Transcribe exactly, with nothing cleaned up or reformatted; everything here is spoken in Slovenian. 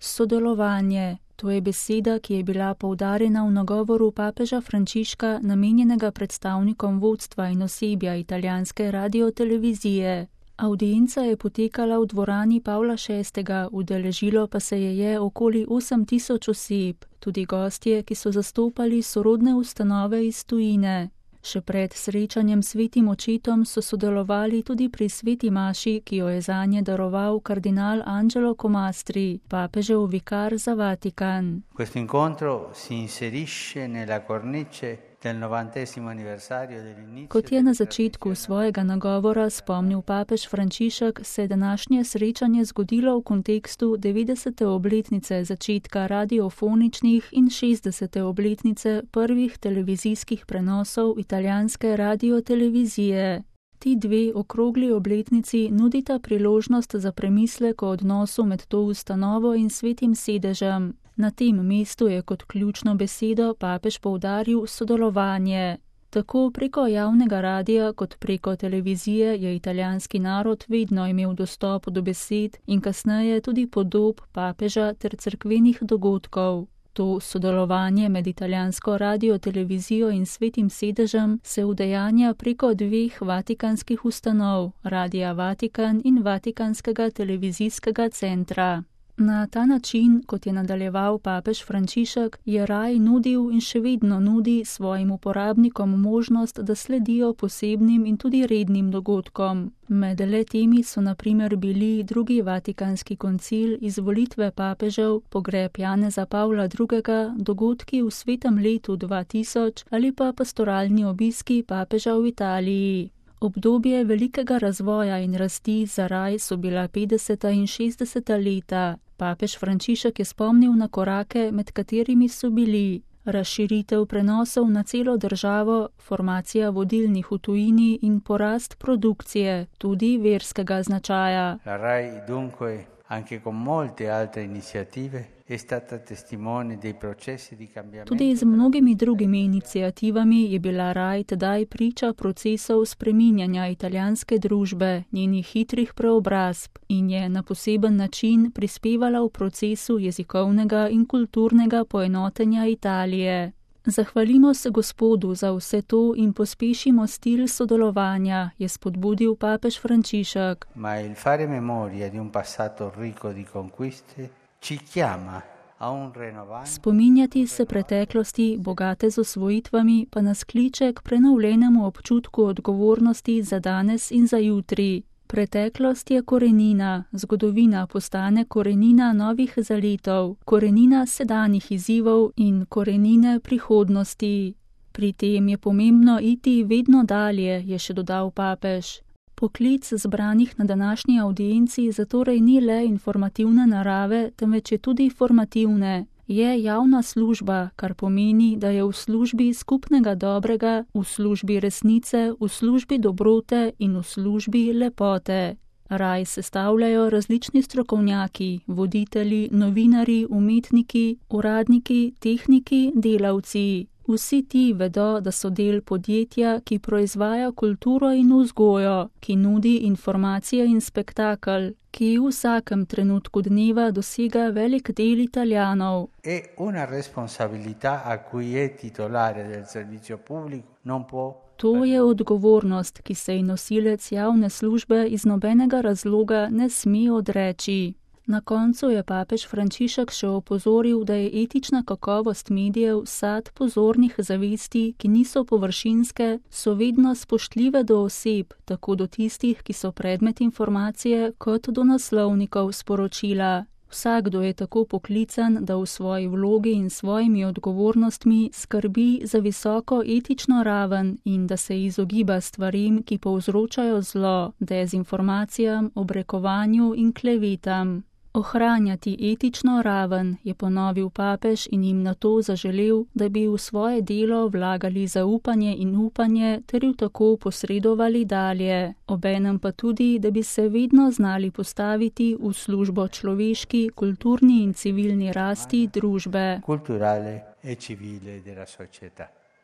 sodelovanje. To je beseda, ki je bila poudarjena v nagovoru papeža Frančiška, namenjenega predstavnikom vodstva in osebja italijanske radiotelevizije. Avdienca je potekala v dvorani Pavla šestega, udeležilo pa se je je okoli osem tisoč oseb, tudi gostje, ki so zastopali sorodne ustanove iz tujine. Še pred srečanjem s svetim očetom so sodelovali tudi pri sveti maši, ki jo je zanje daroval kardinal Angelo Comastri, papežev vikar za Vatikan. Questo incontro si inserisce nella cornice del novantesimo anniversario dell'inizio. Kot je na začetku svojega nagovora spomnil papež Frančišek, se je današnje srečanje zgodilo v kontekstu devetdesete obletnice začetka radiofoničnih in šestdesete obletnice prvih televizijskih prenosov italijanske radiotelevizije. Ti dve okrogli obletnici nudita priložnost za premislek o odnosu med to ustanovo in svetim sedežem. Na tem mestu je kot ključno besedo papež poudaril sodelovanje. Tako preko javnega radija kot preko televizije je italijanski narod vedno imel dostop do besed in kasneje tudi podob papeža ter cerkvenih dogodkov. To sodelovanje med italijansko radiotelevizijo in svetim sedežem se udejanja preko dveh vatikanskih ustanov, Radia Vatikan in Vatikanskega televizijskega centra. Na ta način, kot je nadaljeval papež Frančišek, je raj nudil in še vedno nudi svojim uporabnikom možnost, da sledijo posebnim in tudi rednim dogodkom. Med le temi so na primer bili drugi vatikanski koncil, izvolitve papežev, pogreb Janeza Pavla drugega, dogodki v svetem letu dva tisoč ali pa pastoralni obiski papeža v Italiji. Obdobje velikega razvoja in rasti za raj so bila petdeseta in šestdeseta leta. Papež Frančišek je spomnil na korake, med katerimi so bili razširitev prenosov na celo državo, formacija vodilnih v tujini in porast produkcije, tudi verskega značaja. La Rai dunque, anche con molte altre iniziative, è stata testimone dei processi di cambiamento. Tudi z mnogimi drugimi iniciativami je bila Raj tedaj priča procesov spreminjanja italijanske družbe, njenih hitrih preobrazb in je na poseben način prispevala v procesu jezikovnega in kulturnega poenotenja Italije. Zahvalimo se Gospodu za vse to in pospešimo stil sodelovanja, je spodbudil papež Frančišek. Ma il fare memoria di un passato ricco di conquiste ci chiama a un rinnovamento. Spominjati se preteklosti, bogate z osvojitvami, pa nas kliče k prenovljenemu občutku odgovornosti za danes in za jutri. Preteklost je korenina, zgodovina postane korenina novih zaletov, korenina sedanjih izzivov in korenine prihodnosti. Pri tem je pomembno iti vedno dalje, je še dodal papež. Poklic zbranih na današnji avdienci zatorej ni le informativne narave, temveč je tudi formativne. Je javna služba, kar pomeni, da je v službi skupnega dobrega, v službi resnice, v službi dobrote in v službi lepote. Raj sestavljajo različni strokovnjaki, voditelji, novinarji, umetniki, uradniki, tehniki, delavci. Vsi ti vedo, da so del podjetja, ki proizvaja kulturo in vzgojo, ki nudi informacije in spektakel, ki v vsakem trenutku dneva dosega velik del Italijanov. È una responsabilità a cui è titolare del servizio pubblico non può. To je odgovornost, ki se ji nosilec javne službe iz nobenega razloga ne sme odreči. Na koncu je papež Frančišek še opozoril, da je etična kakovost medijev sad pozornih zavesti, ki niso površinske, so vedno spoštljive do oseb, tako do tistih, ki so predmet informacije, kot do naslovnikov sporočila. Vsakdo je tako poklican, da v svoji vlogi in svojimi odgovornostmi skrbi za visoko etično raven in da se izogiba stvarim, ki povzročajo zlo, dezinformacijam, obrekovanju in klevetam. Ohranjati etično raven, je ponovil papež in jim na to zaželel, da bi v svoje delo vlagali zaupanje in upanje ter ju tako posredovali dalje. Obenem pa tudi, da bi se vedno znali postaviti v službo človeški, kulturni in civilni rasti družbe. Culturale e civile della società.